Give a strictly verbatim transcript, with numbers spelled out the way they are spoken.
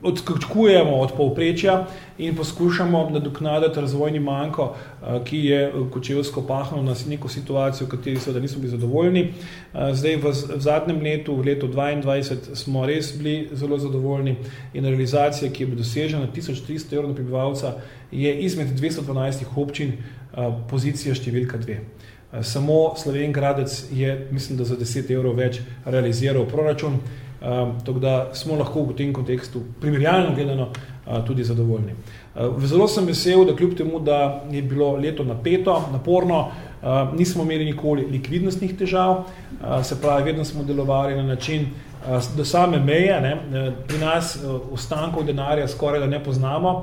odskakujemo od povprečja in poskušamo nadoknaditi razvojni manko, ki je kočevsko pahnil na neko situacijo, v kateri seveda nismo bili zadovoljni. Zdaj v, v zadnjem letu, v letu dvaindvajset, smo res bili zelo zadovoljni in realizacija, ki je bila dosežena tisoč tristo evrov na prebivalca, je izmed dvesto dvanajst občin pozicija številka dve. Samo Slovenj Gradec je, mislim, da za deset evrov več realiziral proračun, tako da smo lahko v tem kontekstu primerjalno gledano tudi zadovoljni. Zelo sem vesel, da kljub temu, da je bilo leto napeto, naporno, nismo imeli nikoli likvidnostnih težav, se pravi, vedno smo delovali na način do same meje, ne. Pri nas ostankov denarja skoraj da ne poznamo,